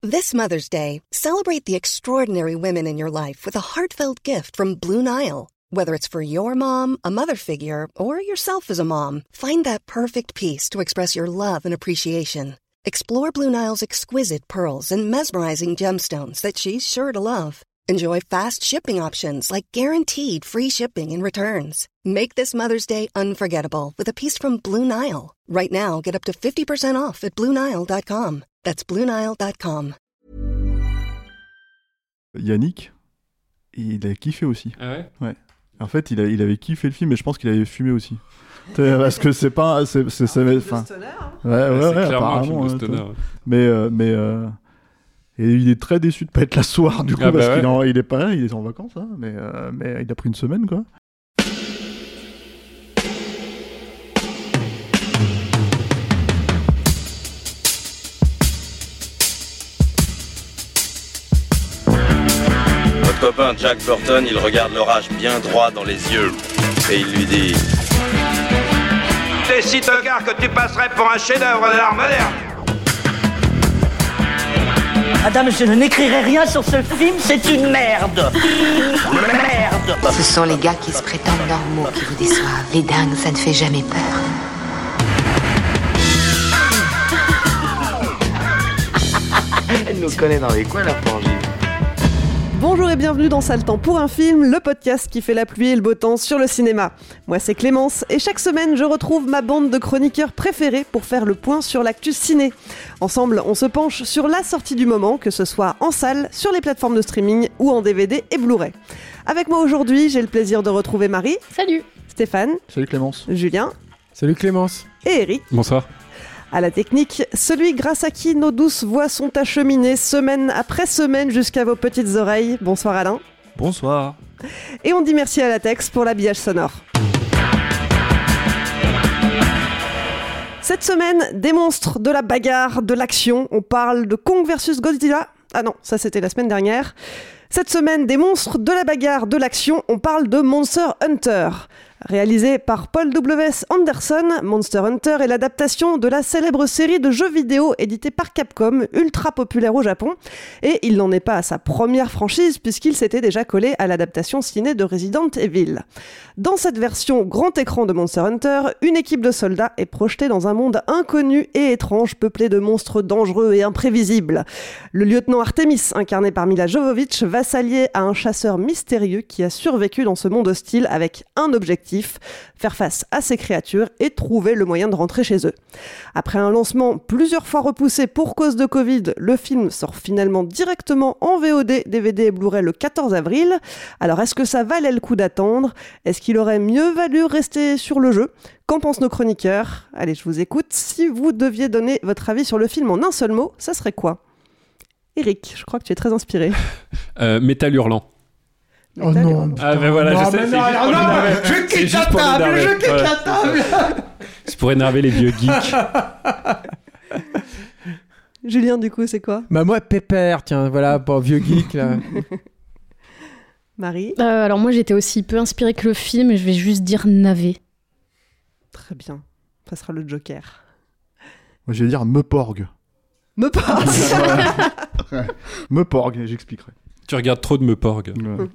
This Mother's Day, celebrate the extraordinary women in your life with a heartfelt gift from Blue Nile. Whether it's for your mom, a mother figure, or yourself as a mom, find that perfect piece to express your love and appreciation. Explore Blue Nile's exquisite pearls and mesmerizing gemstones that she's sure to love. Enjoy fast shipping options like guaranteed free shipping and returns. Make this Mother's Day unforgettable with a piece from Blue Nile. Right now, get up to 50% off at BlueNile.com. That's BlueNile.com. Yannick, il a kiffé aussi. Ah ouais? Ouais. En fait, il avait kiffé le film, et je pense qu'il avait fumé aussi. Parce que c'est pas... c'est un film de stoner, hein. C'est clairement un film apparemment. de stoner. Mais et il est très déçu de pas être là ce soir, du coup, parce qu'il est pas là, il est en vacances, hein, mais il a pris une semaine, quoi. Votre copain Jack Burton, il regarde l'orage bien droit dans les yeux et il lui dit: T'es si tocard que tu passerais pour un chef-d'œuvre de l'art moderne. Madame, je n'écrirai rien sur ce film, c'est une merde. Merde. Ce sont les gars qui se prétendent normaux qui vous déçoivent. Les dingues, ça ne fait jamais peur. Elle nous connaît dans les coins, la frangine. Bonjour et bienvenue dans Sale Temps pour un film, le podcast qui fait la pluie et le beau temps sur le cinéma. Moi c'est Clémence et chaque semaine je retrouve ma bande de chroniqueurs préférés pour faire le point sur l'actu ciné. Ensemble on se penche sur la sortie du moment, que ce soit en salle, sur les plateformes de streaming ou en DVD et Blu-ray. Avec moi aujourd'hui j'ai le plaisir de retrouver Marie. Salut. Stéphane. Salut Clémence. Julien. Salut Clémence. Et Eric. Bonsoir. À la technique, celui grâce à qui nos douces voix sont acheminées semaine après semaine jusqu'à vos petites oreilles. Bonsoir Alain. Bonsoir. Et on dit merci à Latex pour l'habillage sonore. Cette semaine, des monstres, de la bagarre, de l'action. On parle de Kong vs Godzilla. Ah non, ça c'était la semaine dernière. Cette semaine, des monstres, de la bagarre, de l'action. On parle de Monster Hunter. Réalisé par Paul W.S. Anderson, Monster Hunter est l'adaptation de la célèbre série de jeux vidéo éditée par Capcom, ultra populaire au Japon, et il n'en est pas à sa première franchise puisqu'il s'était déjà collé à l'adaptation ciné de Resident Evil. Dans cette version grand écran de Monster Hunter, une équipe de soldats est projetée dans un monde inconnu et étrange peuplé de monstres dangereux et imprévisibles. Le lieutenant Artemis, incarné par Mila Jovovich, va s'allier à un chasseur mystérieux qui a survécu dans ce monde hostile avec un objectif: faire face à ces créatures et trouver le moyen de rentrer chez eux. Après un lancement plusieurs fois repoussé pour cause de Covid, le film sort finalement directement en VOD, DVD et Blu-ray le 14 avril. Alors est-ce que ça valait le coup d'attendre ? Est-ce qu'il aurait mieux valu rester sur le jeu ? Qu'en pensent nos chroniqueurs ? Allez, je vous écoute. Si vous deviez donner votre avis sur le film en un seul mot, ça serait quoi ? Eric, je crois que tu es très inspiré. Métal hurlant. Oh non. Ah ben voilà, je sais. Je quitte la table. C'est pour énerver les vieux geeks. Julien, du coup, c'est quoi ? Bah moi, Pépère, tiens, voilà, pour vieux geek là. Marie ? Alors moi, j'étais aussi peu inspirée que le film, et je vais juste dire navet. Très bien, ça sera le Joker. Moi, je vais dire Meuporg. Meuporg. Ouais. Meuporg, j'expliquerai. Tu regardes trop de Meuporg. Ouais.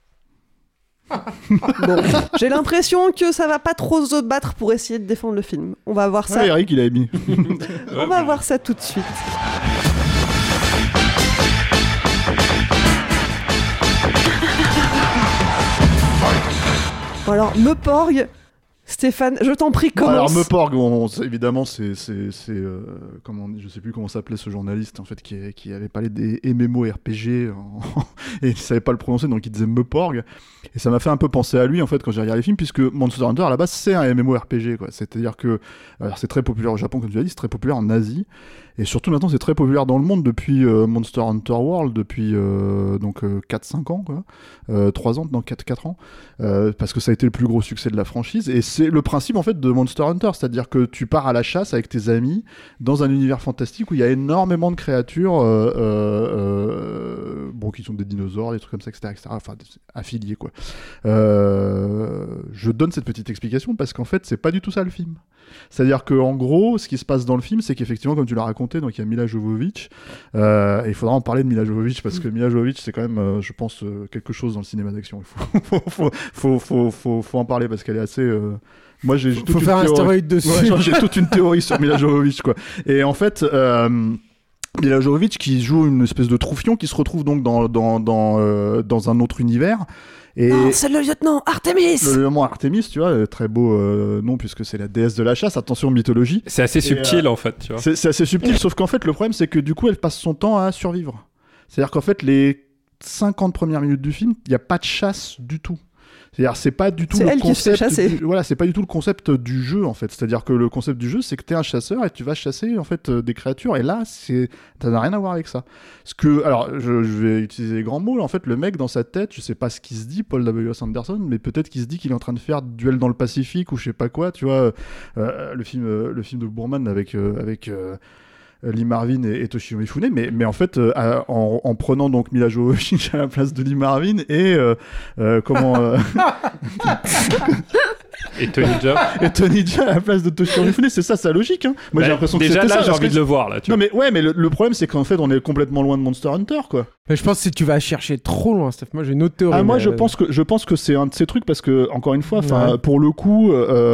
Bon, j'ai l'impression que ça va pas trop se battre pour essayer de défendre le film. On va voir ça. Ah, Eric, il a mis. On va voir ça tout de suite. Bon alors, Meuporg, Stéphane, je t'en prie, commence. Alors Meuporg, évidemment, c'est comment, je sais plus comment s'appelait ce journaliste en fait qui avait parlé des MMORPG et il savait pas le prononcer, donc il disait Meuporg, et ça m'a fait un peu penser à lui en fait quand j'ai regardé les films, puisque Monster Hunter à la base c'est un MMORPG quoi. C'est-à-dire que c'est très populaire au Japon comme tu l'as dit, c'est très populaire en Asie. Et surtout maintenant c'est très populaire dans le monde depuis Monster Hunter World, depuis donc 4-5 ans quoi, 3 ans, non 4 ans, parce que ça a été le plus gros succès de la franchise. Et c'est le principe en fait de Monster Hunter, c'est-à-dire que tu pars à la chasse avec tes amis dans un univers fantastique où il y a énormément de créatures bon, qui sont des dinosaures, des trucs comme ça, etc. Enfin, affiliés, quoi. Je donne cette petite explication parce qu'en fait, c'est pas du tout ça le film. C'est-à-dire qu'en gros, ce qui se passe dans le film, c'est qu'effectivement, comme tu l'as raconté, donc il y a Mila Jovovich, et il faudra en parler de Mila Jovovich parce que Mila Jovovich, c'est quand même, je pense, quelque chose dans le cinéma d'action. Il faut en parler parce qu'elle est assez. Moi, j'ai faut faire un stéroïde dessus. Ouais, j'ai toute une théorie sur Mila Jovovich, quoi. Et en fait. Mila Jovovich qui joue une espèce de troufion qui se retrouve donc dans un autre univers. Et non, c'est le lieutenant Artemis. Le lieutenant Artemis, tu vois, très beau nom puisque c'est la déesse de la chasse. Attention mythologie. C'est assez subtil en fait, tu vois. C'est assez subtil, sauf qu'en fait le problème c'est que du coup elle passe son temps à survivre. C'est-à-dire qu'en fait les 50 premières minutes du film, il n'y a pas de chasse du tout. C'est-à-dire, c'est pas du tout c'est le elle concept. Qui se fait chasser. Voilà, c'est pas du tout le concept du jeu en fait. C'est-à-dire que le concept du jeu, c'est que t'es un chasseur et tu vas chasser en fait des créatures. Et là, ça n'a rien à voir avec ça. Parce que, alors, je vais utiliser les grands mots. En fait, le mec dans sa tête, je sais pas ce qu'il se dit, Paul W.S. Anderson, mais peut-être qu'il se dit qu'il est en train de faire Duel dans le Pacifique ou je sais pas quoi. Tu vois, le film de Boorman avec Lee Marvin et Toshio Mifune, mais en fait en prenant donc Mila Jovovich à la place de Lee Marvin et et Tony Jaa à la place de Toshio Mifune, c'est ça sa logique, hein. Moi j'ai l'impression que déjà c'était là ça, j'ai envie de le voir là, tu non vois. Mais le problème c'est qu'en fait on est complètement loin de Monster Hunter, quoi. Mais je pense que si tu vas chercher trop loin, Steph, moi j'ai une autre théorie. Moi je pense que c'est un de ces trucs parce que encore une fois, pour le coup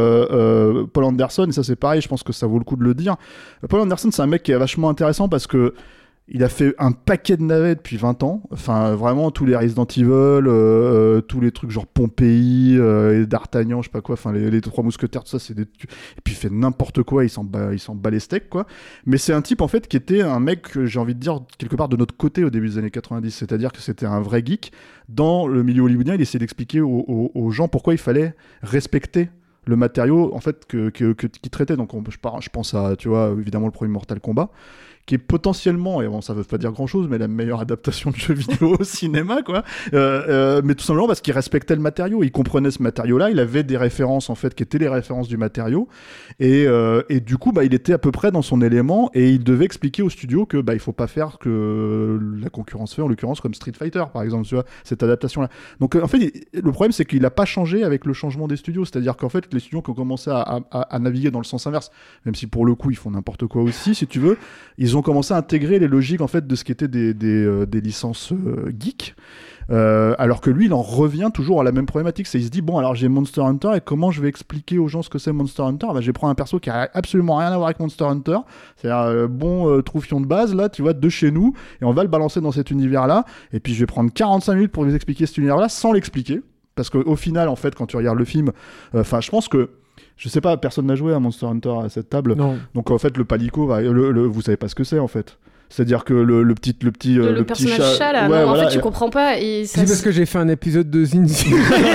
Paul Anderson, et ça c'est pareil, je pense que ça vaut le coup de le dire. Paul Anderson, c'est un mec qui est vachement intéressant parce que il a fait un paquet de navets depuis 20 ans. Enfin, vraiment, tous les Resident Evil, tous les trucs genre Pompéi, et D'Artagnan, je sais pas quoi, enfin, les Trois Mousquetaires, tout ça, c'est des... Et puis il fait n'importe quoi, il s'en bat les steaks, quoi. Mais c'est un type, en fait, qui était un mec, j'ai envie de dire, quelque part de notre côté au début des années 90. C'est-à-dire que c'était un vrai geek. Dans le milieu hollywoodien, il essayait d'expliquer aux gens pourquoi il fallait respecter le matériau, en fait, qu'il traitait. Donc, je pense à, tu vois, évidemment, le premier Mortal Kombat, qui est potentiellement, et bon, ça veut pas dire grand chose, mais la meilleure adaptation de jeu vidéo au cinéma, quoi. Mais tout simplement parce qu'il respectait le matériau, il comprenait ce matériau-là, il avait des références, en fait, qui étaient les références du matériau, et du coup, il était à peu près dans son élément, et il devait expliquer au studio que, il faut pas faire que la concurrence fait, en l'occurrence, comme Street Fighter, par exemple, tu vois, cette adaptation-là. Donc, en fait, le problème, c'est qu'il a pas changé avec le changement des studios, c'est-à-dire qu'en fait, les studios qui ont commencé à naviguer dans le sens inverse, même si pour le coup, ils font n'importe quoi aussi, si tu veux, ils ont commencé à intégrer les logiques en fait de ce qui était des licences geeks, alors que lui il en revient toujours à la même problématique, c'est il se dit bon alors j'ai Monster Hunter et comment je vais expliquer aux gens ce que c'est Monster Hunter, je vais prendre un perso qui a absolument rien à voir avec Monster Hunter, c'est-à-dire troufion de base là, tu vois, de chez nous, et on va le balancer dans cet univers là, et puis je vais prendre 45 minutes pour vous expliquer cet univers là sans l'expliquer, parce qu'au final en fait quand tu regardes le film, je pense que je sais pas, personne n'a joué à Monster Hunter à cette table. Non. Donc en fait, le palico, vous savez pas ce que c'est en fait. C'est-à-dire que le petit personnage chat là, ouais, non, voilà, en fait tu comprends pas. Et ça c'est parce que j'ai fait un épisode de Zinzi.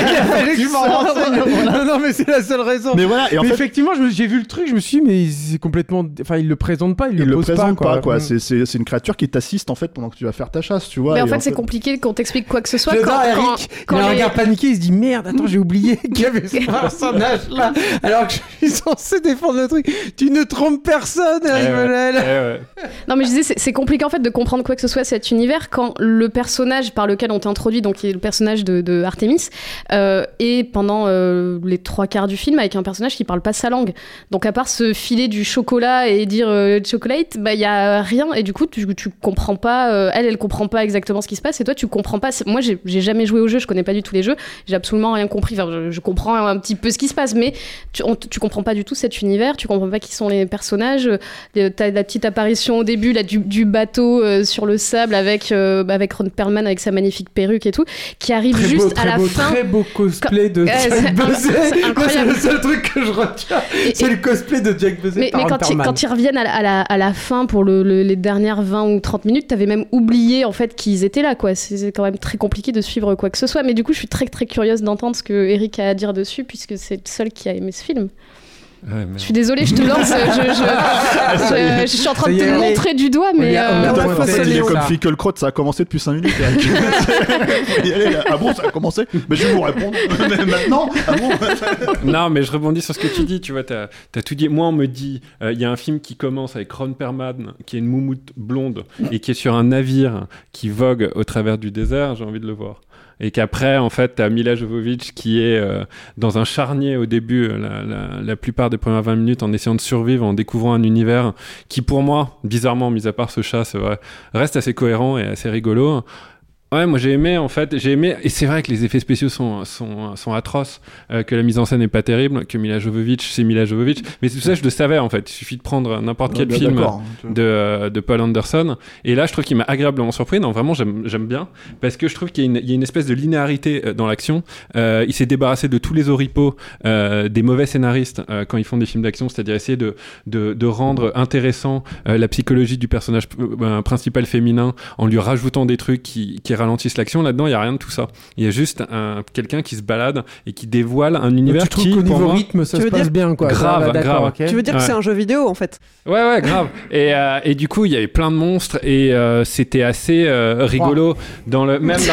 Non, mais c'est la seule raison. Mais voilà, et en fait, effectivement, j'ai vu le truc, je me suis dit, mais c'est complètement. Enfin, il le présente pas, il le pose présente pas, quoi. C'est une créature qui t'assiste en fait pendant que tu vas faire ta chasse, tu vois. Mais en fait, c'est compliqué qu'on t'explique quoi que ce soit. J'adore Eric, il a un regard paniqué, il se dit merde, attends, j'ai oublié qu'il y avait ce personnage là, alors que je suis censé défendre le truc. Tu ne trompes personne, Eric Monel. Non, mais je disais, c'est compliqué en fait de comprendre quoi que ce soit cet univers quand le personnage par lequel on t'introduit, donc qui est le personnage de Artemis, est pendant les 3/4 du film avec un personnage qui parle pas sa langue. Donc à part se filer du chocolat et dire chocolate, il y a rien, et du coup tu comprends pas, elle comprend pas exactement ce qui se passe, et toi tu comprends pas. Moi j'ai jamais joué au jeu, je connais pas du tout les jeux, j'ai absolument rien compris. Enfin, je comprends un petit peu ce qui se passe, mais tu comprends pas du tout cet univers, tu comprends pas qui sont les personnages. T'as la petite apparition au début là du bateau sur le sable avec Ron Perlman avec sa magnifique perruque et tout, qui arrive à la fin. Très beau cosplay de Jack Buzzet. C'est le seul truc que je retiens. C'est le cosplay de Jack Buzzet. Mais quand ils reviennent à la fin pour les dernières 20 ou 30 minutes, t'avais même oublié en fait qu'ils étaient là, quoi. C'est quand même très compliqué de suivre quoi que ce soit. Mais du coup, je suis très très curieuse d'entendre ce que Eric a à dire dessus, puisque c'est le seul qui a aimé ce film. Je suis désolée, je te lance. Je suis en train de te montrer du doigt, mais. Il est comme Fickle Crotte, ça a commencé depuis 5 minutes. Y aller, là. Ah bon, ça a commencé? Mais je vais vous répondre. Mais maintenant? Ah bon? Non, mais je rebondis sur ce que tu dis. Tu vois, t'as tout dit. Moi, on me dit, il y a un film qui commence avec Ron Perlman, qui est une moumoute blonde et qui est sur un navire qui vogue au travers du désert. J'ai envie de le voir. Et qu'après, en fait, t'as Mila Jovovich qui est dans un charnier au début, la plupart des premières 20 minutes, en essayant de survivre, en découvrant un univers qui, pour moi, bizarrement, mis à part ce chat, c'est vrai, reste assez cohérent et assez rigolo. Ouais, moi j'ai aimé, et c'est vrai que les effets spéciaux sont atroces, que la mise en scène n'est pas terrible, que Mila Jovovich, c'est Mila Jovovich, mais tout ça je le savais en fait, il suffit de prendre n'importe quel film de Paul Anderson, et là je trouve qu'il m'a agréablement surpris. Non, vraiment j'aime bien, parce que je trouve qu'il y a une espèce de linéarité dans l'action. Il s'est débarrassé de tous les oripeaux des mauvais scénaristes quand ils font des films d'action, c'est-à-dire essayer de rendre intéressant la psychologie du personnage principal féminin en lui rajoutant des trucs qui ralentissent l'action. Là-dedans, il n'y a rien de tout ça. Il y a juste quelqu'un qui se balade et qui dévoile un univers qui, qu'au niveau pour moi, rythme, ça se passe bien, quoi. Grave. Okay. Tu veux dire que c'est un jeu vidéo, en fait? Ouais, grave. Et du coup, il y avait plein de monstres et c'était assez rigolo dans le même.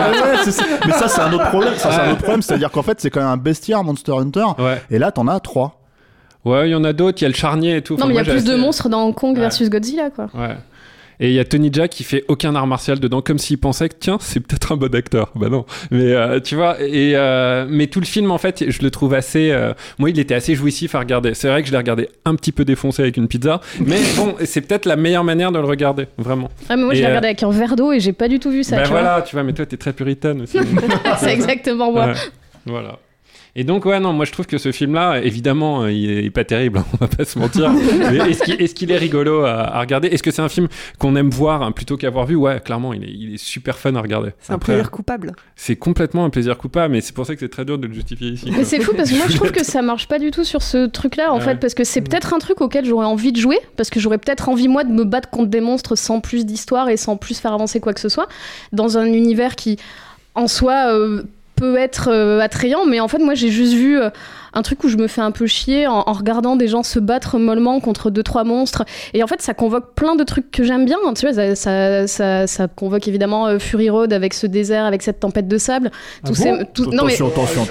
Mais ça, c'est un autre problème. C'est-à-dire qu'en fait, c'est quand même un bestiaire Monster Hunter. Ouais. Et là, t'en as 3. Ouais, il y en a d'autres. Il y a le charnier et tout. Non, mais il y a plus de monstres dans Kong versus Godzilla, quoi. Ouais. Et il y a Tony Jaa qui fait aucun art martial dedans, comme s'il pensait que tiens, c'est peut-être un bon acteur. Bah non. Mais tu vois, mais tout le film en fait, je le trouve assez. Moi, il était assez jouissif à regarder. C'est vrai que je l'ai regardé un petit peu défoncé avec une pizza, mais bon, c'est peut-être la meilleure manière de le regarder, vraiment. Ah mais moi, je l'ai regardé avec un verre d'eau et j'ai pas du tout vu ça. Bah voilà, tu vois, mais toi, t'es très puritaine aussi. C'est exactement moi. Ouais. Voilà. Et donc, ouais, non, moi je trouve que ce film-là, évidemment, il est pas terrible, on va pas se mentir. Mais est-ce qu'il est rigolo à regarder? Est-ce que c'est un film qu'on aime voir plutôt qu'avoir vu? Ouais, clairement, il est super fun à regarder. C'est un plaisir coupable. C'est complètement un plaisir coupable, mais c'est pour ça que c'est très dur de le justifier ici. Mais c'est fou parce que moi je trouve que ça marche pas du tout sur ce truc-là, en fait, parce que c'est peut-être un truc auquel j'aurais envie de jouer, parce que j'aurais peut-être envie, moi, de me battre contre des monstres sans plus d'histoire et sans plus faire avancer quoi que ce soit, dans un univers qui, en soi, peut être attrayant, mais en fait moi j'ai juste vu un truc où je me fais un peu chier en regardant des gens se battre mollement contre 2-3 monstres, et en fait ça convoque plein de trucs que j'aime bien, tu vois, ça convoque évidemment Fury Road avec ce désert, avec cette tempête de sable, Attention, non mais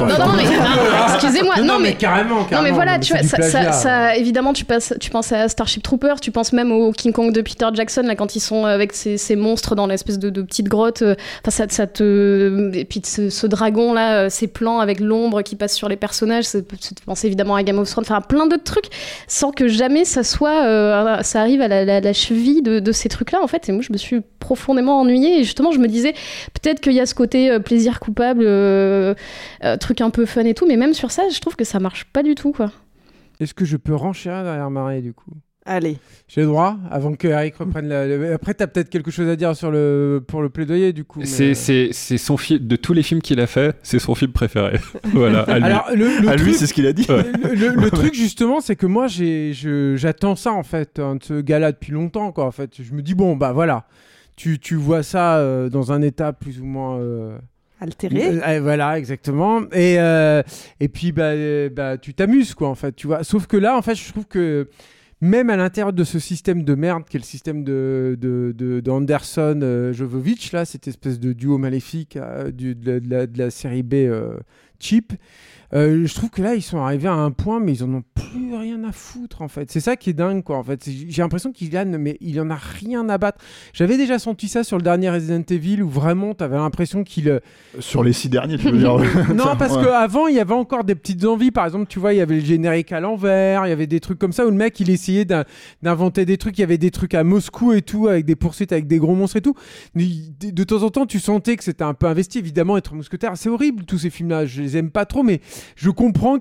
excusez-moi, non mais carrément non mais voilà, tu vois, ça évidemment tu penses à Starship Troopers, tu penses même au King Kong de Peter Jackson là, quand ils sont avec ces monstres dans l'espèce de petite grotte, enfin ça te, et puis ce dragon là, ces plans avec l'ombre qui passe sur les personnages, ça penser évidemment à Game of Thrones, enfin plein d'autres trucs, sans que jamais ça soit ça arrive à la cheville de ces trucs là en fait. Et moi je me suis profondément ennuyée, et justement je me disais peut-être qu'il y a ce côté plaisir coupable, truc un peu fun et tout, mais même sur ça je trouve que ça marche pas du tout, quoi. Est-ce que je peux renchérir derrière Marie du coup? Allez. J'ai le droit, avant que Eric reprenne Après, t'as peut-être quelque chose à dire pour le plaidoyer, du coup. Mais... C'est son film, de tous les films qu'il a fait, c'est son film préféré. Voilà. À lui. Alors, lui, c'est ce qu'il a dit. Ouais. Le truc, justement, c'est que moi, j'attends ça, en fait, de ce gars-là depuis longtemps, quoi. En fait, je me dis, bon, bah voilà, tu vois ça dans un état plus ou moins... altéré. Voilà, exactement. Et puis, bah, tu t'amuses, quoi, en fait, tu vois. Sauf que là, en fait, je trouve que même à l'intérieur de ce système de merde qu'est le système de Anderson Jovovich, là, cette espèce de duo maléfique de la série B cheap, je trouve que là ils sont arrivés à un point, mais ils en ont plus rien à foutre, en fait. C'est ça qui est dingue, quoi, en fait. J'ai l'impression qu'il gagne, mais il en a rien à battre. J'avais déjà senti ça sur le dernier Resident Evil, où vraiment t'avais l'impression qu'il sur les 6 derniers, tu veux dire? Non, parce qu'avant il y avait encore des petites envies. Par exemple, tu vois, il y avait le générique à l'envers, il y avait des trucs comme ça où le mec il essayait d'inventer des trucs. Il y avait des trucs à Moscou et tout, avec des poursuites avec des gros monstres et tout. Mais de temps en temps tu sentais que c'était un peu investi. Évidemment, être mousquetaire, c'est horrible, tous ces films là, je les aime pas trop, mais je comprends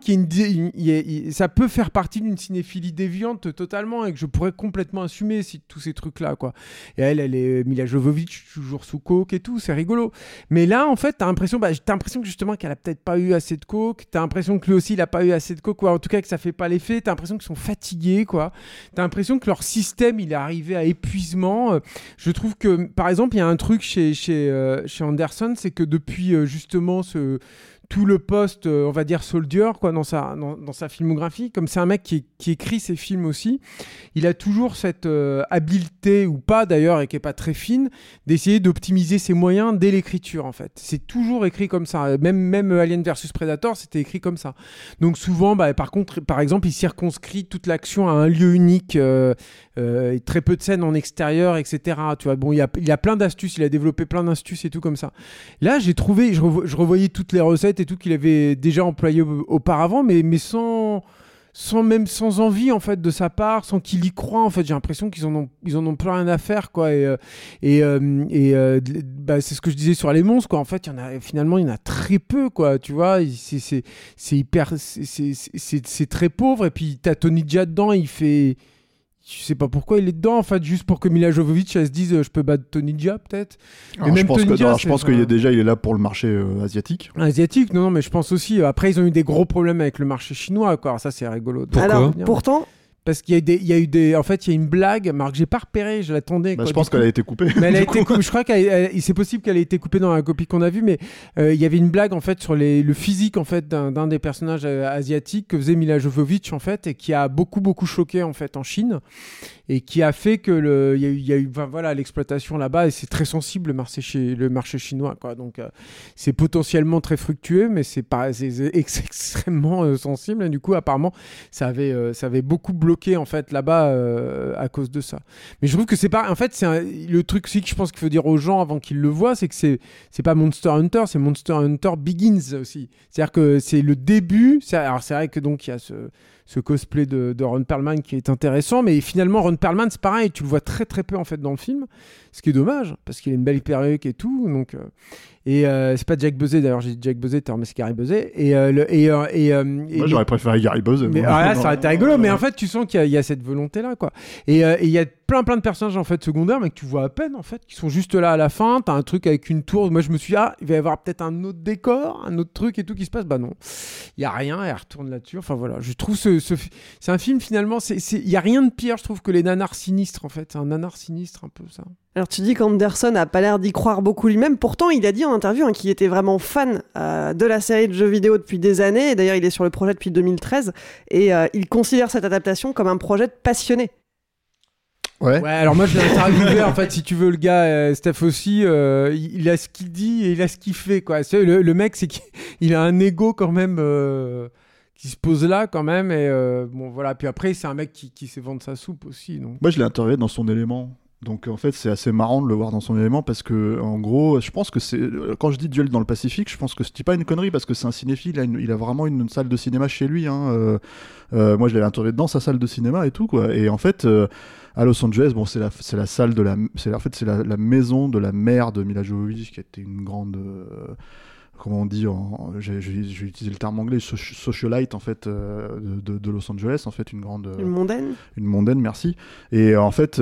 ça peut faire partie d'une cinéphilie déviante totalement, et que je pourrais complètement assumer tous ces trucs là, quoi. Et elle est Mila Jovovich, toujours sous coke et tout, c'est rigolo. Mais là, en fait, t'as l'impression que justement qu'elle a peut-être pas eu assez de coke, t'as l'impression que lui aussi il a pas eu assez de coke, quoi. En tout cas que ça fait pas l'effet, t'as l'impression qu'ils sont fatigués, quoi. T'as l'impression que leur système il est arrivé à épuisement. Je trouve que, par exemple, il y a un truc chez Anderson, c'est que depuis justement tout le poste, on va dire soldier, quoi, dans sa filmographie. Comme c'est un mec qui écrit ses films aussi, il a toujours cette habileté, ou pas d'ailleurs, et qui est pas très fine, d'essayer d'optimiser ses moyens dès l'écriture, en fait. C'est toujours écrit comme ça. Même Alien vs Predator, c'était écrit comme ça. Donc souvent, par contre, par exemple, il circonscrit toute l'action à un lieu unique, et très peu de scènes en extérieur, etc. Tu vois, bon, il y a plein d'astuces, il a développé plein d'astuces et tout comme ça. Là, j'ai trouvé, je revoyais toutes les recettes et tout qu'il avait déjà employé auparavant, mais sans envie en fait de sa part, sans qu'il y croit. En fait, j'ai l'impression qu'ils en ont plus rien à faire, quoi. C'est ce que je disais sur les monstres, quoi. En fait, il y en a très peu, quoi. Tu vois, c'est très pauvre. Et puis t'as Tony Jaa dedans, il fait. Je sais pas pourquoi il est dedans, en fait, juste pour que Mila Jovovich elle se dise je peux battre Tony Jaa, peut-être. Mais même je pense qu'il est là pour le marché asiatique. Asiatique, non, mais je pense aussi. Après, ils ont eu des gros problèmes avec le marché chinois, quoi. Alors ça, c'est rigolo. Alors, pourtant. Parce qu'il y a eu en fait, il y a une blague, Marc, j'ai pas repéré, je l'attendais. Je pense qu'elle a été coupée. Mais elle a été coupée. Je crois c'est possible qu'elle ait été coupée dans la copie qu'on a vue, mais il y avait une blague en fait sur le physique en fait d'un des personnages asiatiques que faisait Mila Jovovich en fait, et qui a beaucoup choqué en fait en Chine, et qui a fait que il y a eu l'exploitation là-bas, et c'est très sensible le marché chinois, quoi. Donc c'est potentiellement très fructueux, mais c'est extrêmement sensible, et du coup apparemment ça avait beaucoup bloqué en fait là-bas à cause de ça. Mais je trouve que c'est pas, en fait le truc aussi que je pense qu'il faut dire aux gens avant qu'ils le voient, c'est que c'est pas Monster Hunter, c'est Monster Hunter Begins aussi. C'est-à-dire que c'est le début. Alors c'est vrai que donc il y a ce cosplay de Ron Perlman qui est intéressant, mais finalement Ron Perlman c'est pareil, tu le vois très très peu en fait dans le film, ce qui est dommage parce qu'il a une belle perruque et tout, donc c'est pas Jack Buzzet, d'ailleurs j'ai dit Jack Buzzet, mais c'est Gary Buzzet, moi j'aurais préféré Gary Buzzet, mais là ça aurait été rigolo, mais en fait tu sens qu'il y a cette volonté là, quoi. Et il y a plein de personnages en fait secondaires, mais que tu vois à peine en fait, qui sont juste là à la fin. T'as un truc avec une tour, moi je me suis dit il va y avoir peut-être un autre décor, un autre truc et tout qui se passe, bah non, il y a rien, elle retourne là-dessus. Enfin voilà, je trouve c'est un film finalement, il y a rien de pire je trouve que les nanars sinistres, en fait. C'est un nanar sinistre un peu, ça. Alors tu dis qu'Anderson a pas l'air d'y croire beaucoup lui-même, pourtant il a dit en interview qu'il était vraiment fan de la série de jeux vidéo depuis des années, et d'ailleurs il est sur le projet depuis 2013, et il considère cette adaptation comme un projet de passionné. Ouais, alors moi je l'ai interviewé en fait, si tu veux, le gars, Steph aussi, il a ce qu'il dit et il a ce qu'il fait, quoi. Le mec, c'est qu'il a un ego quand même qui se pose là quand même, et bon voilà, puis après c'est un mec qui sait vendre sa soupe aussi, donc. Moi je l'ai interviewé dans son élément. Donc en fait c'est assez marrant de le voir dans son élément, parce que en gros je pense que c'est, quand je dis Duel dans le Pacifique, je pense que c'est pas une connerie, parce que c'est un cinéphile, il a vraiment une salle de cinéma chez lui, hein. Moi je l'avais interviewé dans sa salle de cinéma et tout, quoi. Et en fait à Los Angeles, bon c'est la salle de c'est la maison de la mère de Mila Jovovich, qui était une grande comment on dit, j'ai utilisé le terme anglais, socialite en fait, de Los Angeles, en fait, une mondaine, merci. Et en fait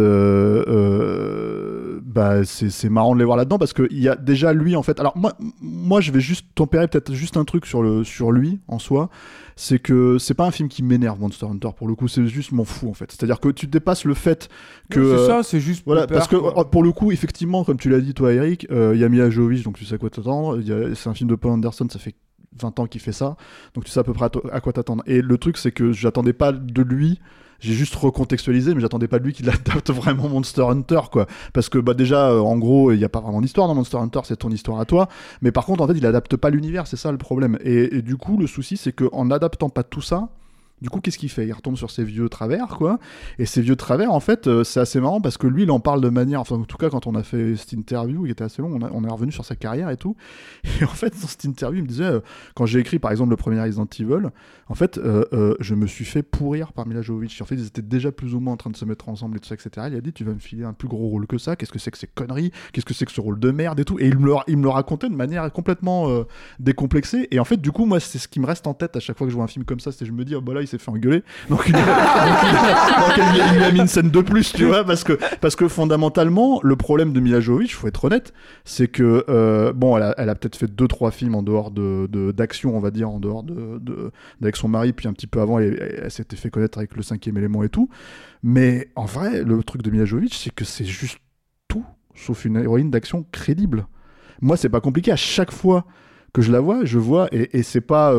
c'est marrant de les voir là-dedans, parce qu'il y a déjà lui en fait. Alors moi je vais juste tempérer peut-être juste un truc sur lui en soi, c'est que c'est pas un film qui m'énerve, Monster Hunter, pour le coup, c'est juste m'en fous en fait. C'est-à-dire que tu dépasses le fait que c'est ça, c'est juste voilà, parce que pour le coup effectivement, comme tu l'as dit toi Eric, il y a Mila Jovovich, donc tu sais à quoi t'attendre. C'est un film de Paul Anderson, ça fait 20 ans qu'il fait ça, donc tu sais à peu près à quoi t'attendre. Et le truc, c'est que j'attendais pas de lui, j'ai juste recontextualisé, mais j'attendais pas de lui qu'il adapte vraiment Monster Hunter, quoi. Parce que déjà, en gros, il y a pas vraiment d'histoire dans Monster Hunter, c'est ton histoire à toi. Mais par contre, en fait, il adapte pas l'univers, c'est ça le problème. Et du coup, le souci, c'est qu'en adaptant pas tout ça, du coup, qu'est-ce qu'il fait ? Il retombe sur ses vieux travers, quoi. Et ces vieux travers, en fait, c'est assez marrant, parce que lui, il en parle de manière... Enfin, en tout cas, quand on a fait cette interview, il était assez long, on est revenu sur sa carrière et tout. Et en fait, dans cette interview, il me disait... quand j'ai écrit, par exemple, le premier Resident Evil, en fait, je me suis fait pourrir par Mila Jovovich. En fait, ils étaient déjà plus ou moins en train de se mettre ensemble et tout ça, etc. Il a dit, tu vas me filer un plus gros rôle que ça, qu'est-ce que c'est que ces conneries, qu'est-ce que c'est que ce rôle de merde et tout. Et il me le racontait de manière complètement décomplexée. Et en fait, du coup, moi, c'est ce qui me reste en tête à chaque fois que je vois un film comme ça, c'est je me dis, oh, bah là, il s'est fait engueuler. Donc il lui a mis une scène de plus, tu vois, parce que fondamentalement, le problème de Mila Jovovich, faut être honnête, c'est que elle a peut-être fait 2-3 films en dehors d'action, on va dire, en dehors d'avec son mari, puis un petit peu avant, elle s'était fait connaître avec Le Cinquième Élément et tout. Mais en vrai, le truc de Mila Jovovich, c'est que c'est juste tout sauf une héroïne d'action crédible. Moi, c'est pas compliqué. À chaque fois que je la vois, et c'est pas,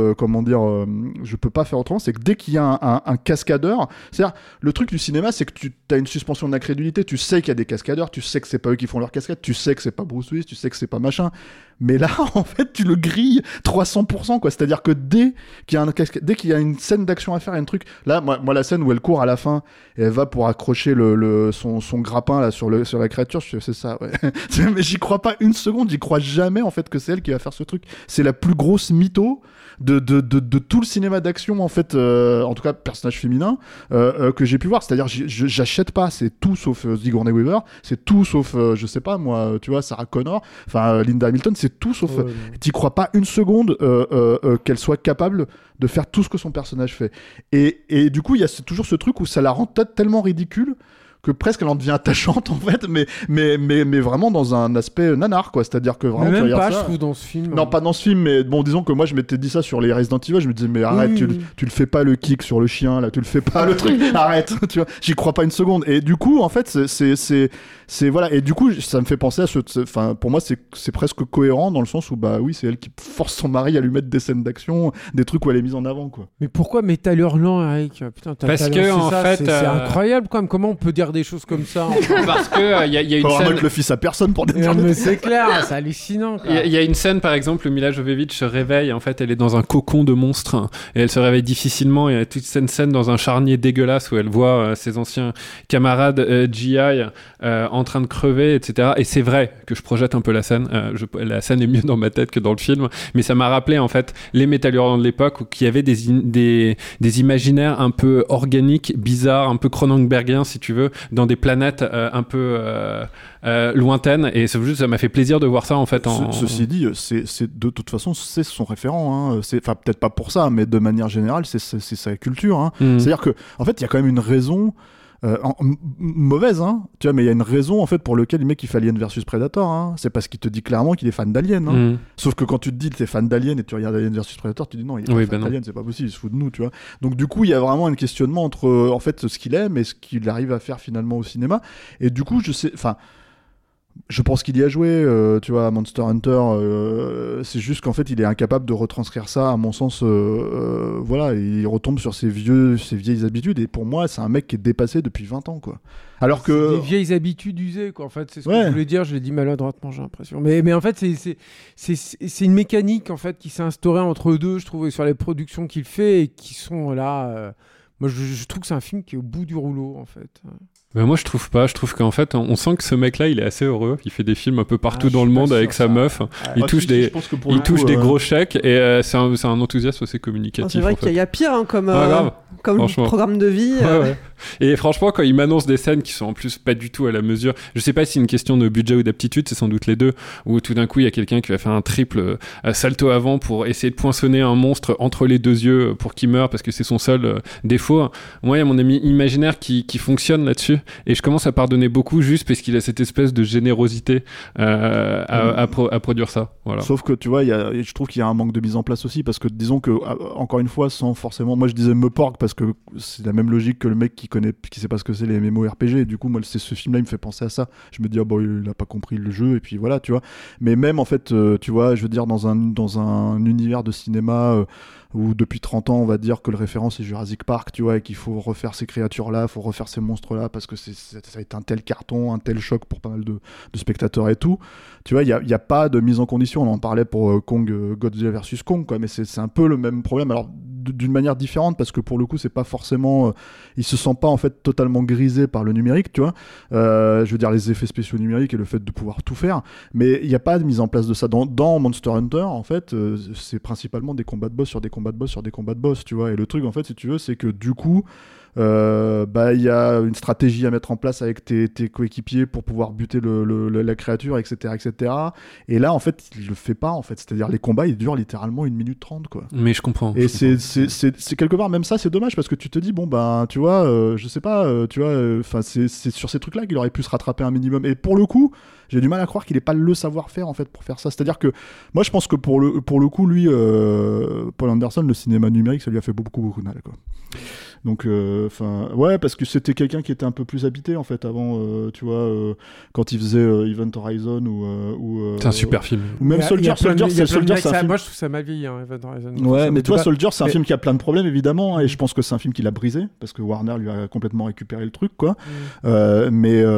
je peux pas faire autrement, c'est que dès qu'il y a un cascadeur, c'est-à-dire, le truc du cinéma, c'est que tu as une suspension d'incrédulité, tu sais qu'il y a des cascadeurs, tu sais que c'est pas eux qui font leur cascade, tu sais que c'est pas Bruce Willis, tu sais que c'est pas machin, mais là, en fait, tu le grilles 300%, quoi, c'est-à-dire que dès qu'il y a une scène d'action à faire, il y a un truc, là, moi, la scène où elle court à la fin, et elle va pour accrocher son grappin, là, sur la créature, c'est ça, ouais. Mais j'y crois pas une seconde, j'y crois jamais, en fait, que c'est elle qui va faire ce truc. C'est la plus grosse mytho de tout le cinéma d'action, en fait, en tout cas personnage féminin, que j'ai pu voir. C'est-à-dire, j'achète pas, c'est tout sauf Sigourney Weaver, c'est tout sauf, je sais pas moi, tu vois, Sarah Connor, enfin Linda Hamilton, c'est tout sauf. T'y crois pas une seconde qu'elle soit capable de faire tout ce que son personnage fait. Et du coup, il y a toujours ce truc où ça la rend tellement ridicule que presque elle en devient attachante, en fait, mais vraiment dans un aspect nanar, quoi. C'est-à-dire que vraiment, mais même tu pas, regardes ça, je trouve, dans ce film. Non, pas dans ce film, mais bon, disons que moi, je m'étais dit ça sur les Resident Evil, je me disais, mais arrête, tu le fais pas le kick sur le chien, là, tu le fais pas le truc, arrête, tu vois, j'y crois pas une seconde. Et du coup, en fait, c'est voilà, et du coup, ça me fait penser à enfin, pour moi, c'est presque cohérent dans le sens où, bah oui, c'est elle qui force son mari à lui mettre des scènes d'action, des trucs où elle est mise en avant, quoi. Mais pourquoi Métal Hurlant, Eric? Putain, parce que, en fait, c'est incroyable, quand même. Comment on peut dire des choses comme ça? Parce que il y a une scène. Le fils à personne pour dire. Mais c'est clair, c'est hallucinant. Il y a une scène, par exemple, où Mila Jovovich se réveille. En fait, elle est dans un cocon de monstre et elle se réveille difficilement. Il y a toute cette scène dans un charnier dégueulasse où elle voit ses anciens camarades GI en train de crever, etc. Et c'est vrai que je projette un peu la scène. La scène est mieux dans ma tête que dans le film, mais ça m'a rappelé en fait les Métal Hurlants de l'époque où il y avait des imaginaires un peu organiques, bizarres, un peu Cronenbergiens si tu veux, dans des planètes un peu lointaines, et ça m'a fait plaisir de voir ça en fait. Ceci dit, c'est de toute façon c'est son référent, hein. Enfin peut-être pas pour ça, mais de manière générale c'est sa culture, hein. C'est-à-dire que en fait il y a quand même une raison mauvaise, hein, tu vois, mais il y a une raison en fait pour lequel le mec il fait Alien versus Predator, hein. C'est parce qu'il te dit clairement qu'il est fan d'Alien, hein. Sauf que quand tu te dis que t'es fan d'Alien et tu regardes Alien versus Predator, tu te dis non, il est pas fan d'Alien, c'est pas possible, il se fout de nous, tu vois. Donc du coup il y a vraiment un questionnement entre en fait ce qu'il aime et ce qu'il arrive à faire finalement au cinéma, et du coup je pense qu'il y a joué, tu vois, à Monster Hunter. C'est juste qu'en fait, il est incapable de retranscrire ça, à mon sens. Voilà, il retombe sur ses vieilles habitudes. Et pour moi, c'est un mec qui est dépassé depuis 20 ans, quoi. Alors que des vieilles habitudes usées, quoi. En fait, c'est ce que je voulais dire. Je l'ai dit maladroitement, j'ai l'impression. Mais en fait, c'est une mécanique en fait qui s'est instaurée entre eux deux, je trouve, sur les productions qu'il fait et qui sont là. Moi, je trouve que c'est un film qui est au bout du rouleau, en fait. Ben moi je trouve pas, je trouve qu'en fait on sent que ce mec là il est assez heureux, il fait des films un peu partout dans le monde avec sa meuf, il touche des gros chèques, et c'est un enthousiasme assez communicatif. C'est vrai qu'il y a pire, hein, comme programme de vie. Ouais. Et franchement quand il m'annonce des scènes qui sont en plus pas du tout à la mesure, je sais pas si c'est une question de budget ou d'aptitude, c'est sans doute les deux, où tout d'un coup il y a quelqu'un qui va faire un triple salto avant pour essayer de poinçonner un monstre entre les deux yeux pour qu'il meure parce que c'est son seul défaut. Moi il y a mon ami imaginaire qui fonctionne là-dessus. Et je commence à pardonner beaucoup juste parce qu'il a cette espèce de générosité à produire ça. Voilà. Sauf que tu vois, je trouve qu'il y a un manque de mise en place aussi, parce que disons que, encore une fois, sans forcément. Moi je disais Meporg parce que c'est la même logique que le mec qui sait pas ce que c'est les MMORPG, et du coup, moi, ce film-là il me fait penser à ça. Je me dis, il a pas compris le jeu, et puis voilà, tu vois. Mais même en fait, tu vois, je veux dire, dans un univers de cinéma. Où depuis 30 ans on va dire que le référent c'est Jurassic Park, tu vois, et qu'il faut refaire ces créatures-là, il faut refaire ces monstres-là parce que ça a été un tel carton, un tel choc pour pas mal de spectateurs et tout. Tu vois, il y a pas de mise en condition. On en parlait pour Godzilla versus Kong, quoi, mais c'est un peu le même problème. Alors d'une manière différente, parce que pour le coup c'est pas forcément il se sent pas en fait totalement grisé par le numérique, tu vois, je veux dire les effets spéciaux numériques et le fait de pouvoir tout faire, mais il y a pas de mise en place de ça dans Monster Hunter en fait. C'est principalement des combats de boss sur des combats de boss sur des combats de boss, tu vois, et le truc en fait si tu veux c'est que du coup il y a une stratégie à mettre en place avec tes coéquipiers pour pouvoir buter la créature, etc., etc. Et là, en fait, il le fait pas, en fait. C'est-à-dire, les combats, ils durent littéralement 1 minute 30, quoi. Mais je comprends. Et c'est quelque part, même ça, c'est dommage, parce que tu te dis, bon, ben, tu vois, je sais pas, tu vois, c'est sur ces trucs-là qu'il aurait pu se rattraper un minimum. Et pour le coup, j'ai du mal à croire qu'il ait pas le savoir-faire, en fait, pour faire ça. C'est-à-dire que, moi, je pense que pour le coup, lui, Paul Anderson, le cinéma numérique, ça lui a fait beaucoup, beaucoup de mal, quoi. Donc, ouais, parce que c'était quelqu'un qui était un peu plus habité en fait avant, tu vois, quand il faisait Event Horizon ou c'est un super film. Ou même Soldier, c'est un film. Moi, je trouve ça mal vieilli, Event Horizon. Ouais, mais toi, Soldier, c'est un film qui a plein de problèmes évidemment, hein, et je pense que c'est un film qui l'a brisé parce que Warner lui a complètement récupéré le truc, quoi. Et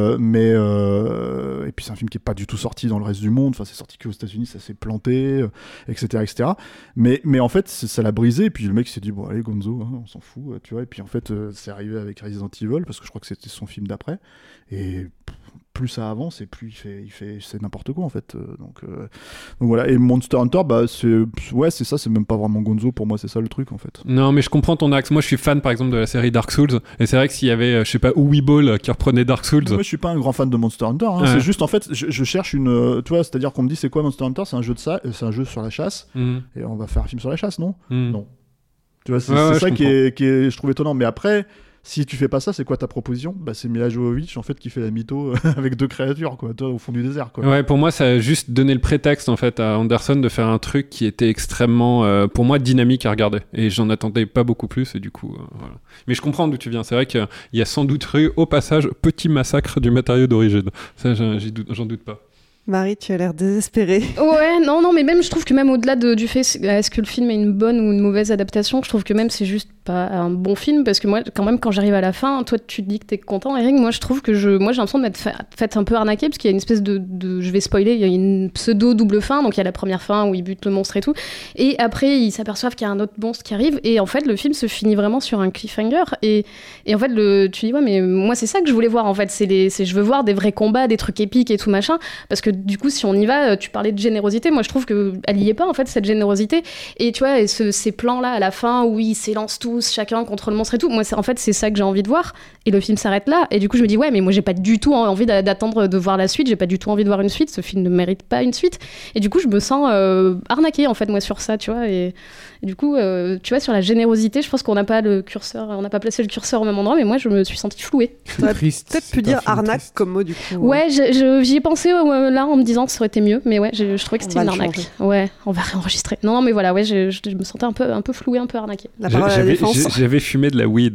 puis c'est un film qui est pas du tout sorti dans le reste du monde. Enfin, c'est sorti qu'aux États-Unis, ça s'est planté, etc. Mais en fait, ça l'a brisé. Et puis le mec s'est dit bon, allez, Gonzo, hein, on s'en fout, tu vois. Et puis en fait, c'est arrivé avec Resident Evil parce que je crois que c'était son film d'après. Et plus ça avance et plus il fait c'est n'importe quoi en fait. Donc voilà. Et Monster Hunter, bah c'est ça, c'est même pas vraiment Gonzo pour moi, c'est ça le truc en fait. Non, mais je comprends ton axe. Moi, je suis fan par exemple de la série Dark Souls, et c'est vrai que s'il y avait, je sais pas, Uwe Ball qui reprenait Dark Souls. Moi, je suis pas un grand fan de Monster Hunter. Hein. C'est juste en fait, je cherche une, tu vois, c'est-à-dire qu'on me dit c'est quoi Monster Hunter, c'est un jeu sur la chasse, et on va faire un film sur la chasse, non? Non. Tu vois, c'est ça qui est, je trouve étonnant. Mais après, si tu fais pas ça, c'est quoi ta proposition? Bah, c'est Mila Jovovich en fait qui fait la mytho avec 2 créatures, quoi, toi, au fond du désert, quoi. Ouais, pour moi, ça a juste donné le prétexte en fait à Anderson de faire un truc qui était extrêmement, pour moi, dynamique à regarder. Et j'en attendais pas beaucoup plus, et du coup, voilà. Mais je comprends d'où tu viens. C'est vrai qu'il y a sans doute eu au passage petit massacre du matériau d'origine. Ça, j'en doute pas. Marie, tu as l'air désespérée. Ouais, non, mais même je trouve que même au-delà du fait est-ce que le film est une bonne ou une mauvaise adaptation, je trouve que même c'est juste pas un bon film, parce que moi, quand même, quand j'arrive à la fin, toi tu te dis que t'es content, Eric, moi je trouve que j'ai l'impression de m'être fait un peu arnaquer, parce qu'il y a une espèce de je vais spoiler, il y a une pseudo double fin, donc il y a la première fin où ils butent le monstre et tout, et après ils s'aperçoivent qu'il y a un autre monstre qui arrive, et en fait le film se finit vraiment sur un cliffhanger, et en fait tu dis ouais, mais moi c'est ça que je voulais voir en fait, je veux voir des vrais combats, des trucs épiques et tout machin, parce que du coup si on y va, tu parlais de générosité, moi je trouve qu'elle y est pas en fait, cette générosité, et tu vois, et ces plans là à la fin où ils s'élancent tous chacun contre le monstre et tout, moi en fait c'est ça que j'ai envie de voir, et le film s'arrête là, et du coup je me dis ouais, mais moi j'ai pas du tout envie d'attendre de voir la suite, j'ai pas du tout envie de voir une suite, ce film ne mérite pas une suite, et du coup je me sens arnaquée en fait moi sur ça, tu vois, et du coup tu vois, sur la générosité, je pense qu'on n'a pas placé le curseur au même endroit, mais moi je me suis sentie flouée. T'aurais peut-être pu dire arnaque triste comme mot du coup. Ouais, j'y ai pensé là en me disant que ça aurait été mieux, mais ouais, je trouvais que c'était une arnaque. Ouais, on va réenregistrer. Non, mais voilà, ouais, je me sentais un peu flouée, un peu arnaquée. La parole à la défense. J'avais fumé de la weed.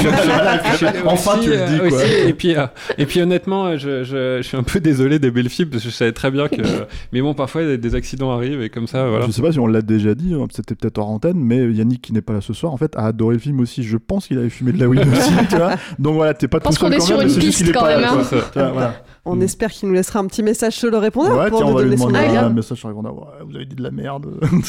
Enfin, tu le dis, quoi. Aussi, et puis honnêtement, je suis un peu désolé d'aimer le film, parce que je savais très bien que. Mais bon, parfois des accidents arrivent, et comme ça, voilà. Je sais pas si on l'a déjà dit, c'était peut-être hors antenne, mais Yannick, qui n'est pas là ce soir, en fait, a adoré le film aussi. Je pense qu'il avait fumé de la weed aussi, tu vois. Donc voilà, t'es pas tout seul quand même, mais c'est juste qu'il est pas là. Voilà. On espère qu'il nous laissera un petit message sur le répondeur. Ouais, pour tiens, nous on va lui donner son demander avis. un message sur le répondeur. Ouais, vous avez dit de la merde.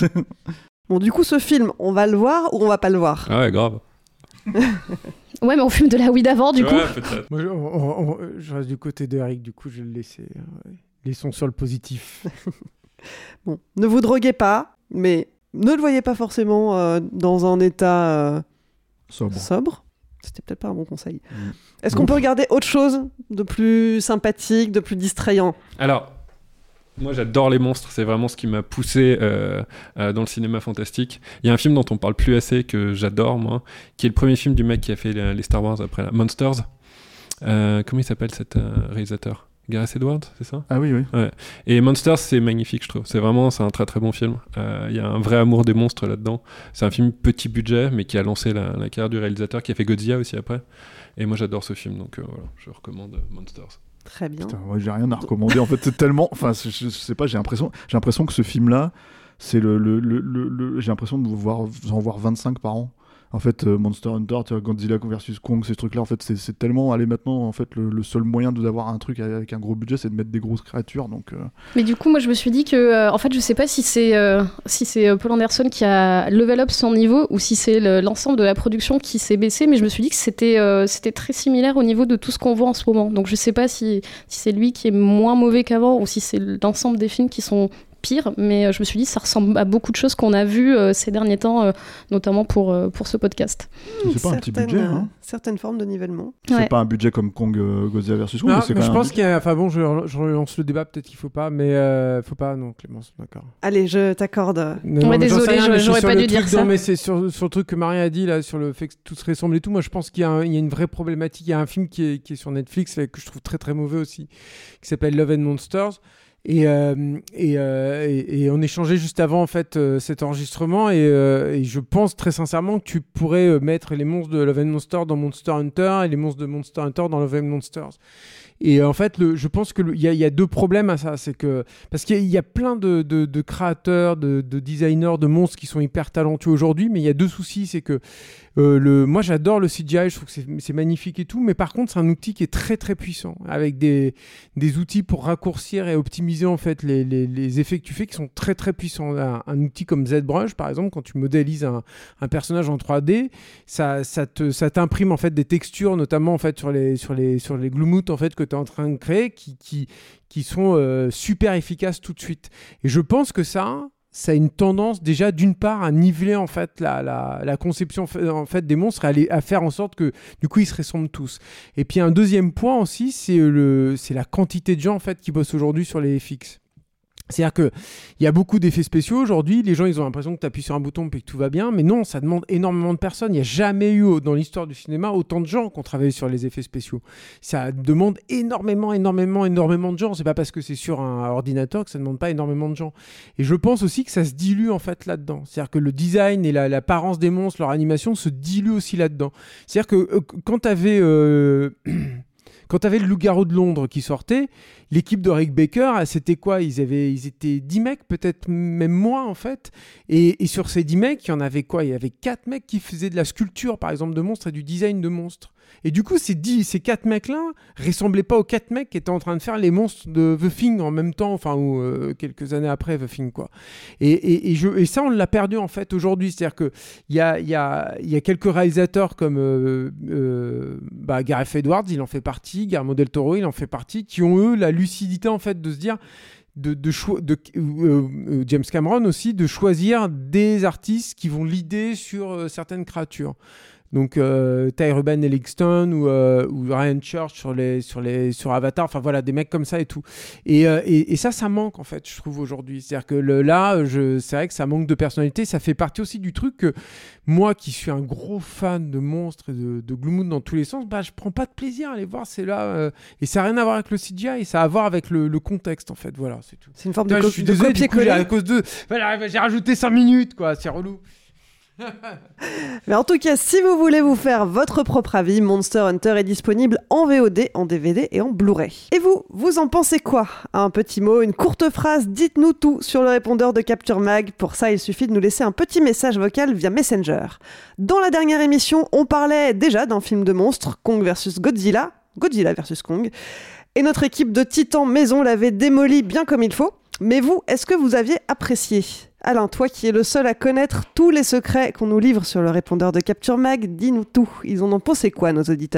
Bon, du coup, ce film, on va le voir ou on va pas le voir? Ah ouais, grave. Ouais, mais on fume de la weed avant, du coup. Peut-être. Moi, je reste du côté d'Eric, du coup, je vais le laisser. Laissons sur le positif. Bon, ne vous droguez pas, mais ne le voyez pas forcément dans un état sobre. C'était peut-être pas un bon conseil. Est-ce qu'on peut regarder autre chose de plus sympathique, de plus distrayant? Alors, moi j'adore les monstres, c'est vraiment ce qui m'a poussé dans le cinéma fantastique. Il y a un film dont on parle plus assez, que j'adore moi, qui est le premier film du mec qui a fait les Star Wars après, Monsters. Comment il s'appelle cet réalisateur? Gareth Edwards, c'est ça? Ah oui. Ouais. Et Monsters, c'est magnifique, je trouve. C'est un très très bon film. Il y a un vrai amour des monstres là-dedans. C'est un film petit budget, mais qui a lancé la carrière du réalisateur, qui a fait Godzilla aussi après. Et moi, j'adore ce film, donc voilà, je recommande Monsters. Très bien. Putain, moi, j'ai rien à recommander. En fait, c'est tellement... Enfin, je sais pas, j'ai l'impression que ce film-là, c'est j'ai l'impression de en voir 25 par an. En fait, Monster Hunter, tu vois, Godzilla versus Kong, ces trucs-là, en fait, c'est tellement... Allez, maintenant, en fait, le seul moyen d'avoir un truc avec un gros budget, c'est de mettre des grosses créatures, donc... Mais du coup, moi, je me suis dit que... en fait, je sais pas si c'est Paul Anderson qui a level up son niveau, ou si c'est l'ensemble de la production qui s'est baissé, mais je me suis dit que c'était très similaire au niveau de tout ce qu'on voit en ce moment. Donc, je sais pas si c'est lui qui est moins mauvais qu'avant, ou si c'est l'ensemble des films qui sont... pire, mais je me suis dit ça ressemble à beaucoup de choses qu'on a vues ces derniers temps, notamment pour ce podcast. C'est pas un petit budget, hein. Certaines formes de nivellement. C'est pas un budget comme Kong Godzilla versus Kong, non, mais c'est quand même... Je pense qu'il y a... Enfin bon, je relance le débat, peut-être qu'il faut pas, mais faut pas, non, Clémence, d'accord. Allez, je t'accorde. Désolé, j'aurais pas dû dire ça. Non, mais c'est sur le truc que Marie a dit, là, sur le fait que tout se ressemble et tout. Moi, je pense qu'il y a une vraie problématique. Il y a un film qui est sur Netflix, que je trouve très très mauvais aussi, qui s'appelle Love and Monsters, Et on échangeait juste avant en fait cet enregistrement et je pense très sincèrement que tu pourrais mettre les monstres de Love and Monsters dans Monster Hunter et les monstres de Monster Hunter dans Love and Monsters. Et en fait, je pense qu'il y a deux problèmes à ça. C'est que, parce qu'il y a plein de créateurs, de designers, de monstres qui sont hyper talentueux aujourd'hui, mais il y a deux soucis. C'est que moi, j'adore le CGI, je trouve que c'est magnifique et tout, mais par contre, c'est un outil qui est très très puissant, avec des outils pour raccourcir et optimiser en fait les effets que tu fais qui sont très très puissants. Un outil comme ZBrush, par exemple, quand tu modélises un personnage en 3D, ça t'imprime en fait des textures, notamment en fait sur les glumoutes en fait que tu es en train de créer, qui sont super efficaces tout de suite. Et je pense que ça a une tendance déjà d'une part à niveler en fait la conception en fait des monstres et à faire en sorte que du coup ils se ressemblent tous. Et puis un deuxième point aussi, c'est la quantité de gens en fait qui bossent aujourd'hui sur les FX. C'est-à-dire qu'il y a beaucoup d'effets spéciaux aujourd'hui, les gens ils ont l'impression que tu appuies sur un bouton et que tout va bien, mais non, ça demande énormément de personnes. Il n'y a jamais eu dans l'histoire du cinéma autant de gens qui ont travaillé sur les effets spéciaux. Ça demande énormément de gens. C'est pas parce que c'est sur un ordinateur que ça ne demande pas énormément de gens. Et je pense aussi que ça se dilue en fait là-dedans. C'est-à-dire que le design et l'apparence des monstres, leur animation se diluent aussi là-dedans. C'est-à-dire que quand tu avais... Quand tu avais le Loup-garou de Londres qui sortait, l'équipe de Rick Baker, c'était quoi ? Ils étaient 10 mecs, peut-être même moins en fait. Et sur ces 10 mecs, il y en avait quoi ? Il y avait 4 mecs qui faisaient de la sculpture, par exemple, de monstres et du design de monstres. Et du coup, ces 4 mecs-là ressemblaient pas aux 4 mecs qui étaient en train de faire les monstres de The Thing en même temps, enfin, ou quelques années après The Thing, quoi. Et ça, on l'a perdu en fait aujourd'hui. C'est-à-dire qu'il y a quelques réalisateurs comme Gareth Edwards, il en fait partie, Guillermo del Toro, il en fait partie, qui ont eux la lucidité en fait de se dire. James Cameron aussi, de choisir des artistes qui vont leader sur certaines créatures. Donc Ty Ruben Ellingston ou Ryan Church sur Avatar, enfin voilà, des mecs comme ça et tout. Et ça manque en fait, je trouve aujourd'hui. C'est-à-dire que c'est vrai que ça manque de personnalité. Ça fait partie aussi du truc que moi, qui suis un gros fan de monstres et de Gloomwood dans tous les sens, je prends pas de plaisir à les voir. C'est là et ça a rien à voir avec le CGI, ça a à voir avec le contexte en fait. Voilà, c'est tout. C'est une forme de je suis désolé, du coup, à cause de voilà, j'ai rajouté 5 minutes quoi, c'est relou. Mais en tout cas, si vous voulez vous faire votre propre avis, Monster Hunter est disponible en VOD, en DVD et en Blu-ray. Et vous en pensez quoi ? Un petit mot, une courte phrase, dites-nous tout sur le répondeur de Capture Mag. Pour ça, il suffit de nous laisser un petit message vocal via Messenger. Dans la dernière émission, on parlait déjà d'un film de monstres, Kong vs Godzilla vs Kong. Et notre équipe de titans maison l'avait démoli bien comme il faut. Mais vous, est-ce que vous aviez apprécié ? Alain, toi qui es le seul à connaître tous les secrets qu'on nous livre sur le répondeur de Capture Mag, dis-nous tout. Ils en ont pensé quoi, nos auditeurs ?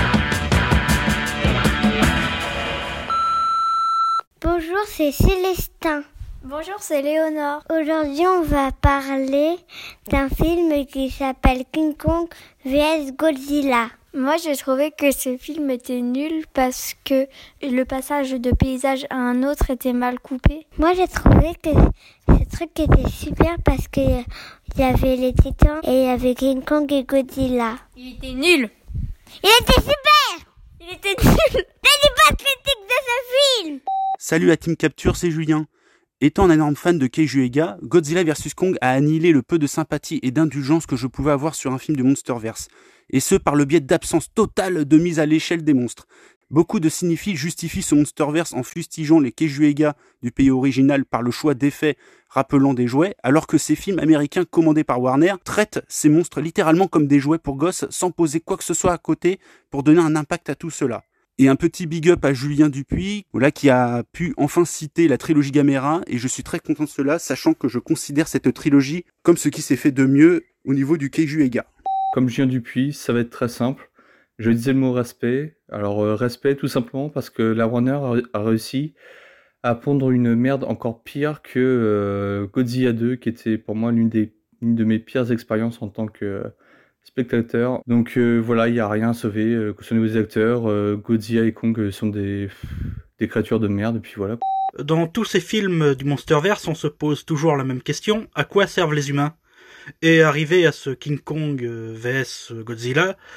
Bonjour, c'est Célestin. Bonjour, c'est Léonore. Aujourd'hui, on va parler d'un film qui s'appelle King Kong vs Godzilla. Moi, j'ai trouvé que ce film était nul parce que le passage de paysage à un autre était mal coupé. Moi, j'ai trouvé que ce truc était super parce que il y avait les titans et il y avait King Kong et Godzilla. Il était nul. Il était super. Il était nul. C'est pas critique de ce film. Salut à Team Capture, c'est Julien. Étant un énorme fan de Keiju Eiga, Godzilla vs Kong a annihilé le peu de sympathie et d'indulgence que je pouvais avoir sur un film de Monsterverse. Et ce, par le biais d'absence totale de mise à l'échelle des monstres. Beaucoup de cinéphiles justifient ce Monsterverse en fustigeant les Keiju Eiga du pays original par le choix d'effets rappelant des jouets, alors que ces films américains commandés par Warner traitent ces monstres littéralement comme des jouets pour gosses sans poser quoi que ce soit à côté pour donner un impact à tout cela. Et un petit big up à Julien Dupuis, qui a pu enfin citer la trilogie Gamera, et je suis très content de cela, sachant que je considère cette trilogie comme ce qui s'est fait de mieux au niveau du Keiju Eiga. Comme Julien Dupuis, ça va être très simple. Je disais le mot respect. Alors respect tout simplement parce que la Warner a réussi à pondre une merde encore pire que Godzilla 2, qui était pour moi l'une de mes pires expériences en tant que spectateur. Donc voilà, il n'y a rien à sauver, que ce soit niveau des acteurs, Godzilla et Kong sont des créatures de merde, et puis voilà. Dans tous ces films du Monsterverse, on se pose toujours la même question, à quoi servent les humains ? Et arrivé à ce King Kong vs Godzilla,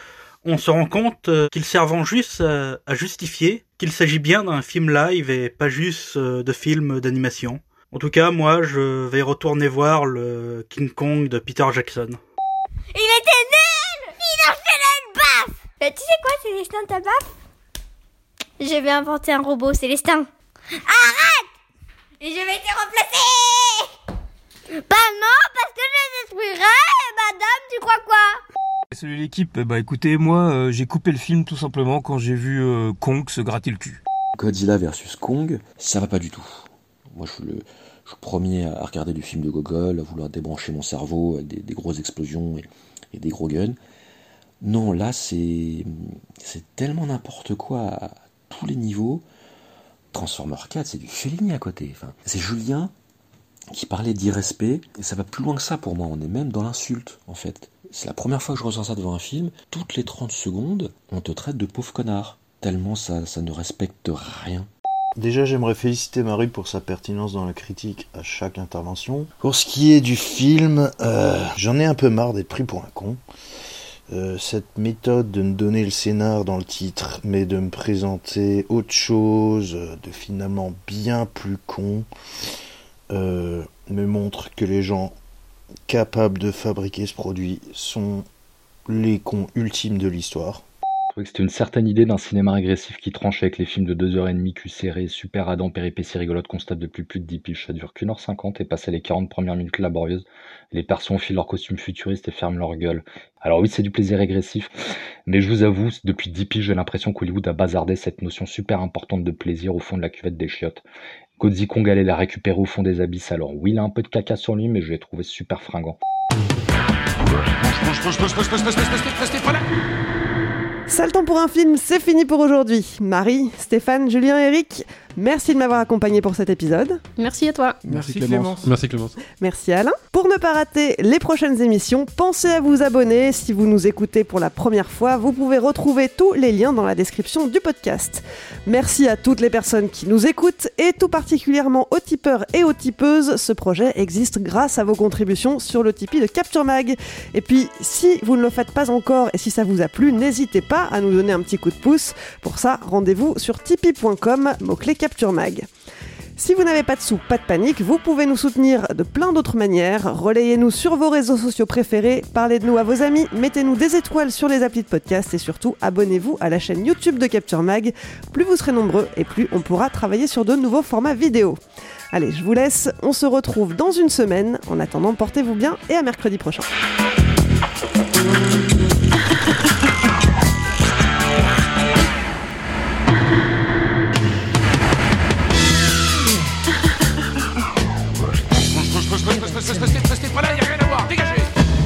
on se rend compte qu'ils servent juste à justifier qu'il s'agit bien d'un film live et pas juste de film d'animation. En tout cas, moi, je vais retourner voir le King Kong de Peter Jackson. Il était nul! Il a fait une baffe! Tu sais quoi, Célestin, ta baffe? Je vais inventer un robot, Célestin. Arrête! Et je vais te remplacer! Bah non, parce que je détruirai, madame, tu crois quoi? Salut l'équipe, écoutez, moi j'ai coupé le film tout simplement quand j'ai vu Kong se gratter le cul. Godzilla versus Kong, ça va pas du tout. Moi je suis le premier à regarder du film de Gogol, à vouloir débrancher mon cerveau avec des grosses explosions et des gros guns. Non, là c'est tellement n'importe quoi à tous les niveaux. Transformer 4, c'est du Fellini à côté. Enfin, c'est Julien qui parlait d'irrespect, et ça va plus loin que ça pour moi, on est même dans l'insulte en fait. C'est la première fois que je ressens ça devant un film, toutes les 30 secondes, on te traite de pauvre connard, tellement ça ne respecte rien. Déjà, j'aimerais féliciter Marie pour sa pertinence dans la critique à chaque intervention. Pour ce qui est du film, j'en ai un peu marre d'être pris pour un con. Cette méthode de me donner le scénar dans le titre, mais de me présenter autre chose, de finalement bien plus con, me montre que les gens capables de fabriquer ce produit sont les cons ultimes de l'histoire. Je trouvais que c'était une certaine idée d'un cinéma régressif qui tranche avec les films de 2h30 cul serré, super radant, péripéties rigolotes qu'on se tape depuis plus de 10 piges. Ça dure qu'1h50 et passer les 40 premières minutes laborieuses. Les persos enfilent leurs costumes futuristes et ferment leur gueule. Alors oui, c'est du plaisir régressif, mais je vous avoue, depuis 10 piges, j'ai l'impression qu'Hollywood a bazardé cette notion super importante de plaisir au fond de la cuvette des chiottes. Godzilla Kong allait la récupérer au fond des abysses, alors oui, il a un peu de caca sur lui, mais je l'ai trouvé super fringant. Ça le temps pour un film, c'est fini pour aujourd'hui. Marie, Stéphane, Julien, Eric, merci de m'avoir accompagné pour cet épisode. Merci à toi. Merci Clémence. Merci Clémence. Merci Alain. Pour ne pas rater les prochaines émissions, pensez à vous abonner. Si vous nous écoutez pour la première fois, vous pouvez retrouver tous les liens dans la description du podcast. Merci à toutes les personnes qui nous écoutent et tout particulièrement aux tipeurs et aux tipeuses. Ce projet existe grâce à vos contributions sur le Tipeee de Capture Mag. Et puis, si vous ne le faites pas encore et si ça vous a plu, n'hésitez pas à nous donner un petit coup de pouce. Pour ça, rendez-vous sur tipeee.com, mot-clé Capture Mag. Si vous n'avez pas de sous, pas de panique, vous pouvez nous soutenir de plein d'autres manières. Relayez-nous sur vos réseaux sociaux préférés, parlez de nous à vos amis, mettez-nous des étoiles sur les applis de podcast et surtout abonnez-vous à la chaîne YouTube de Capture Mag. Plus vous serez nombreux et plus on pourra travailler sur de nouveaux formats vidéo. Allez, je vous laisse, on se retrouve dans une semaine. En attendant, portez-vous bien et à mercredi prochain. Restez pas là, y a rien à voir, dégagez!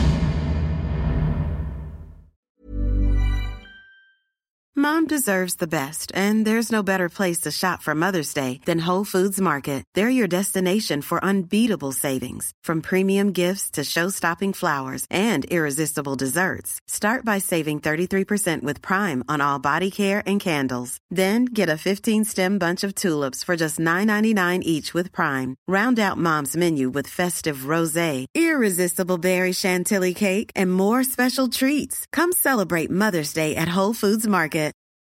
Mom deserves the best, and there's no better place to shop for Mother's Day than Whole Foods Market. They're your destination for unbeatable savings, from premium gifts to show-stopping flowers and irresistible desserts. Start by saving 33% with Prime on all body care and candles. Then get a 15-stem bunch of tulips for just $9.99 each with Prime. Round out Mom's menu with festive rosé, irresistible berry chantilly cake, and more special treats. Come celebrate Mother's Day at Whole Foods Market.